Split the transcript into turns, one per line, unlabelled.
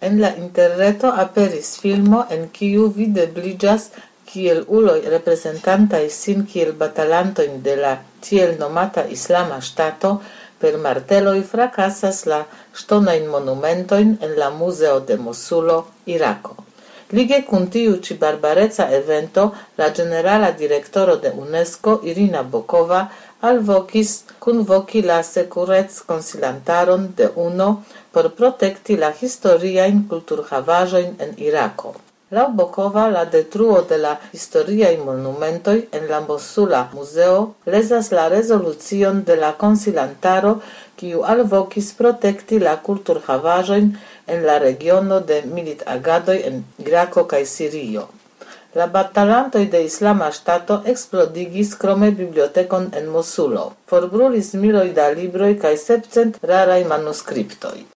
En la interreto aperis filmo en kiu videbliĝas kiel uloj reprezentantaj sin kiel batalantojn de la tiel nomata Islama Ŝtato per marteloj frakasas la ŝtonajn monumentojn en la muzeo de Mosulo, Irako. Lige kun tiu ĉi barbareca evento, la ĝenerala direktoro de UNESCO, Irina Bokova, alvokis kunvoki la sekurec-konsilantaron de UNO por protekti la historiajn kulturhavaĵojn en Irako. Laŭ Bokova, la detruo de la historiaj monumentoj en la Mosula muzeo lezas la rezolucion de la konsilantaro, kiu alvokis protekti la kulturhavaĵojn en la regiono de militagadoj en Irako kaj Sirio. La batalantoj de Islama Ŝtato eksplodigis krome bibliotekon en Mosulo. Forbrulis miloj da libroj kaj 700 raraj manuskriptoj.